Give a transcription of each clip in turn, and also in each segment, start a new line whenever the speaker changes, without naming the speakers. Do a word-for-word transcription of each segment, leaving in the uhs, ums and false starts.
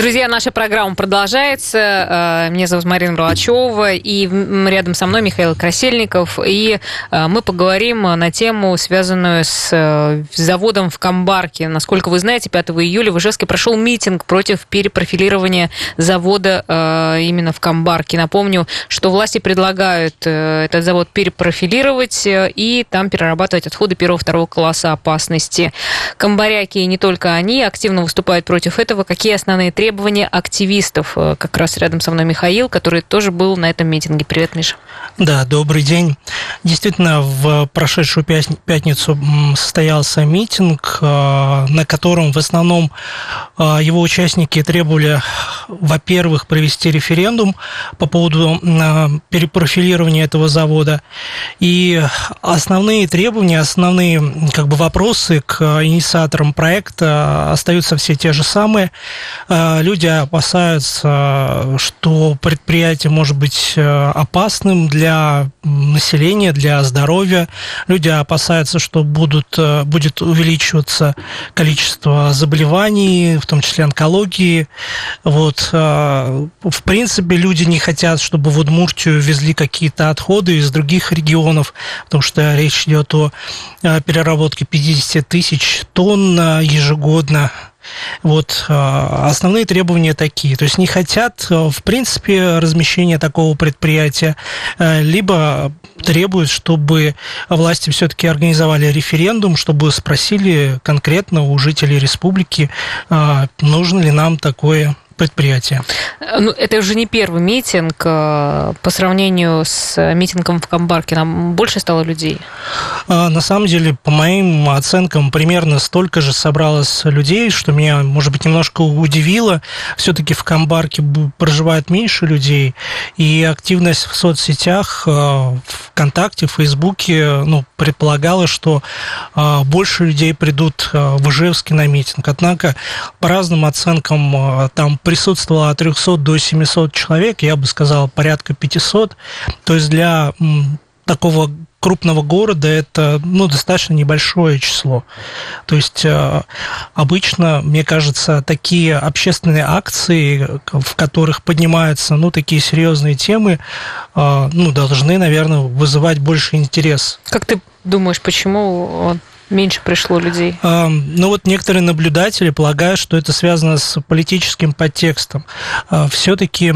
Друзья, наша программа продолжается. Меня зовут Марина Бролачева, и рядом со мной Михаил Красильников. И мы поговорим на тему, связанную с заводом в Камбарке. Насколько вы знаете, пятого июля в Ижевске прошел митинг против перепрофилирования завода именно в Камбарке. Напомню, что власти предлагают этот завод перепрофилировать и там перерабатывать отходы первого-второго класса опасности. Камбаряки, и не только они, активно выступают против этого. Какие основные требования активистов? Как раз рядом со мной Михаил, который тоже был на этом митинге. Привет, Миша.
Да, добрый день. Действительно, в прошедшую пятницу состоялся митинг, на котором в основном его участники требовали, во-первых, провести референдум по поводу перепрофилирования этого завода. И основные требования, основные как бы вопросы к инициаторам проекта остаются все те же самые. Люди опасаются, что предприятие может быть опасным для населения, для здоровья. Люди опасаются, что будут, будет увеличиваться количество заболеваний, в том числе онкологии. Вот. В принципе, люди не хотят, чтобы в Удмуртию везли какие-то отходы из других регионов, потому что речь идет о переработке пятьдесят тысяч тонн ежегодно. Вот основные требования такие. То есть не хотят, в принципе, размещения такого предприятия, либо требуют, чтобы власти все-таки организовали референдум, чтобы спросили конкретно у жителей республики, нужно ли нам такое предприятия.
Ну, это уже не первый митинг. По сравнению с митингом в Камбарке, нам больше стало людей?
На самом деле, по моим оценкам, примерно столько же собралось людей, что меня, может быть, немножко удивило. Все-таки в Камбарке проживает меньше людей, и активность в соцсетях, ВКонтакте, в Фейсбуке, ну, предполагала, что больше людей придут в Ижевске на митинг. Однако, по разным оценкам, там присутствовало от трехсот до семисот человек, я бы сказал, порядка пятисот. То есть для такого крупного города это, ну, достаточно небольшое число. То есть обычно, мне кажется, такие общественные акции, в которых поднимаются, ну, такие серьезные темы, ну, должны, наверное, вызывать больше интерес.
Как ты думаешь, почему меньше пришло людей?
Ну вот некоторые наблюдатели полагают, что это связано с политическим подтекстом. Все-таки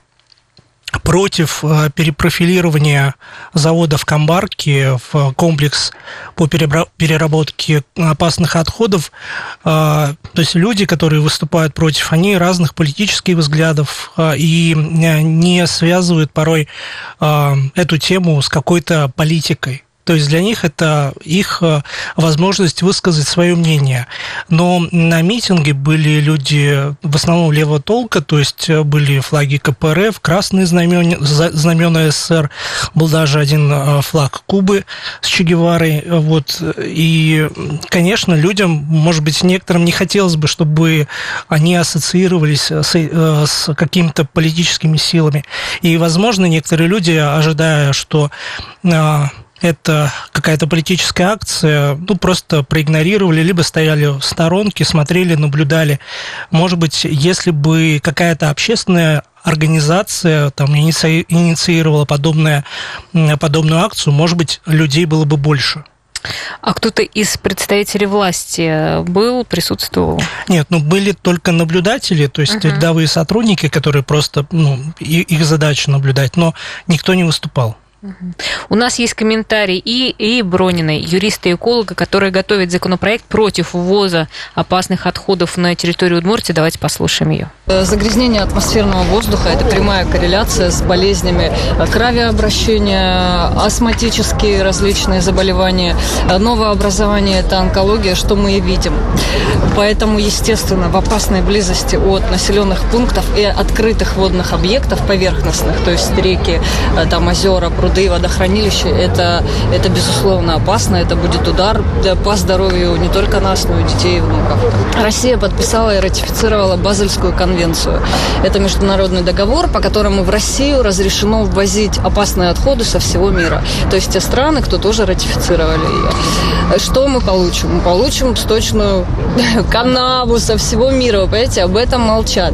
против перепрофилирования завода в Камбарке в комплекс по переработке опасных отходов, то есть люди, которые выступают против, они разных политических взглядов и не связывают порой эту тему с какой-то политикой. То есть для них это их возможность высказать свое мнение. Но на митинге были люди в основном левого толка, то есть были флаги ка пэ эр эф, красные знамена, знамена эс эс эс эр, был даже один флаг Кубы с Че Геварой. Вот. И, конечно, людям, может быть, некоторым не хотелось бы, чтобы они ассоциировались с, с какими-то политическими силами. И, возможно, некоторые люди, ожидая, что это какая-то политическая акция, ну, просто проигнорировали, либо стояли в сторонке, смотрели, наблюдали. Может быть, если бы какая-то общественная организация там иници... инициировала подобное, подобную акцию, может быть, людей было бы больше.
А кто-то из представителей власти был, присутствовал?
Нет, ну были только наблюдатели, то есть uh-huh. рядовые сотрудники, которые просто, ну, их задача наблюдать, но никто не выступал.
У нас есть комментарий и, и Брониной, юриста и эколога, который готовит законопроект против ввоза опасных отходов на территорию Удмуртии. Давайте послушаем ее.
Загрязнение атмосферного воздуха – это прямая корреляция с болезнями кровообращения, астматические различные заболевания. Новообразование – это онкология, что мы и видим. Поэтому, естественно, в опасной близости от населенных пунктов и открытых водных объектов поверхностных, то есть реки, там, озера, пруды, пруды и водохранилища, это, это безусловно опасно, это будет удар по здоровью не только нас, но и детей и внуков. Россия подписала и ратифицировала Базельскую конвенцию. Это международный договор, по которому в Россию разрешено ввозить опасные отходы со всего мира. То есть те страны, кто тоже ратифицировали ее. Что мы получим? Мы получим сточную канаву со всего мира. Вы понимаете, об этом молчат.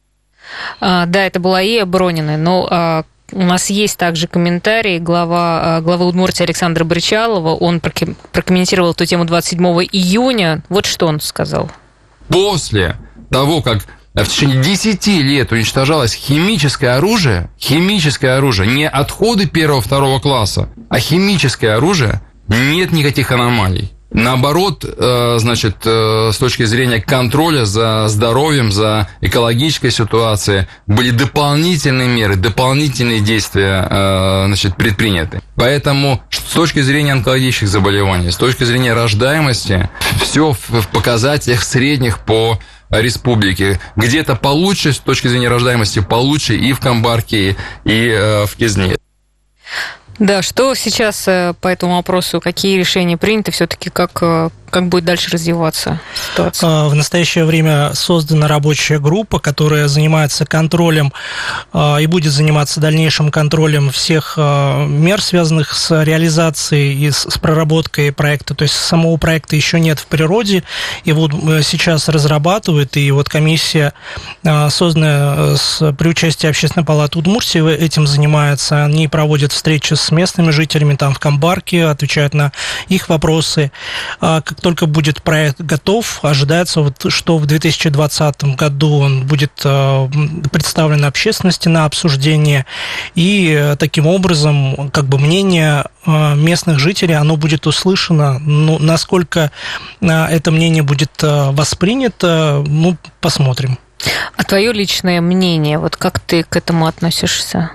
А, да, это была Ия Бронина, но а, у нас есть также комментарий глава, главы Удмуртии Александра Бричалова. Он прокомментировал эту тему двадцать седьмого июня. Вот что он сказал.
После того, как в течение десяти лет уничтожалось химическое оружие, химическое оружие, не отходы первого-второго класса, а химическое оружие, нет никаких аномалий. Наоборот, значит, с точки зрения контроля за здоровьем, за экологической ситуацией, были дополнительные меры, дополнительные действия, значит, предприняты. Поэтому с точки зрения онкологических заболеваний, с точки зрения рождаемости, все в показателях средних по республике. Где-то получше, с точки зрения рождаемости, получше и в Камбарке, и в Кизне.
Да, что сейчас по этому вопросу, какие решения приняты, все-таки как, как будет дальше развиваться ситуация?
В настоящее время создана рабочая группа, которая занимается контролем и будет заниматься дальнейшим контролем всех мер, связанных с реализацией и с проработкой проекта. То есть самого проекта еще нет в природе, и вот сейчас разрабатывают, и вот комиссия, созданная при участии Общественной палаты Удмуртии, этим занимается. Они проводят встречи с местными жителями там в Камбарке, отвечают на их вопросы. Как только будет проект готов, ожидается, вот, что в две тысячи двадцатом году он будет представлен общественности на обсуждение, и таким образом как бы мнение местных жителей, оно будет услышано. Ну, насколько это мнение будет воспринято, ну, посмотрим.
А твое личное мнение, вот как ты к этому относишься?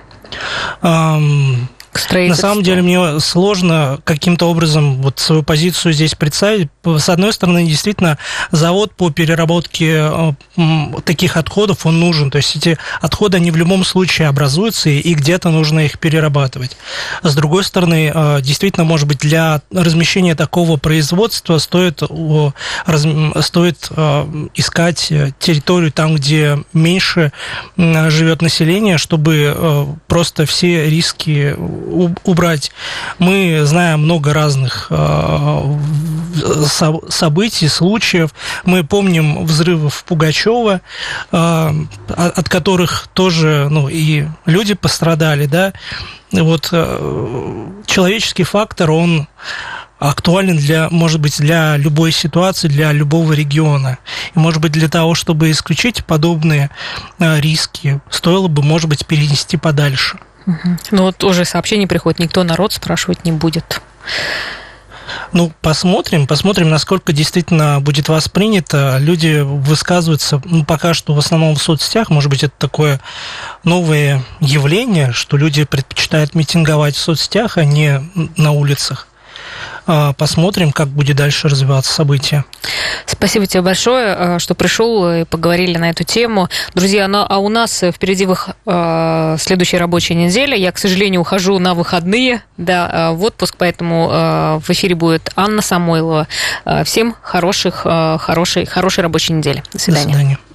На самом деле мне сложно каким-то образом вот свою позицию здесь представить. С одной стороны, действительно, завод по переработке таких отходов, он нужен. То есть эти отходы, они в любом случае образуются, и где-то нужно их перерабатывать. С другой стороны, действительно, может быть, для размещения такого производства стоит, стоит искать территорию там, где меньше живет население, чтобы просто все риски убрать. Мы знаем много разных э, событий, случаев. Мы помним взрывы в Пугачево, э, от которых тоже, ну, и люди пострадали, да. Вот э, человеческий фактор, он актуален для, может быть, для любой ситуации, для любого региона. И, может быть, для того, чтобы исключить подобные э, риски, стоило бы, может быть, перенести подальше.
Ну вот уже сообщение приходит, никто народ спрашивать не будет.
Ну, посмотрим, посмотрим, насколько действительно будет воспринято. Люди высказываются, ну, пока что в основном в соцсетях, может быть, это такое новое явление, что люди предпочитают митинговать в соцсетях, а не на улицах. Посмотрим, как будет дальше развиваться событие.
Спасибо тебе большое, что пришел и поговорили на эту тему. Друзья, ну, а у нас впереди вых... следующая рабочая неделя. Я, к сожалению, ухожу на выходные, да, в отпуск, поэтому в эфире будет Анна Самойлова. Всем хороших, хорошей, хорошей рабочей недели. До свидания.
До свидания.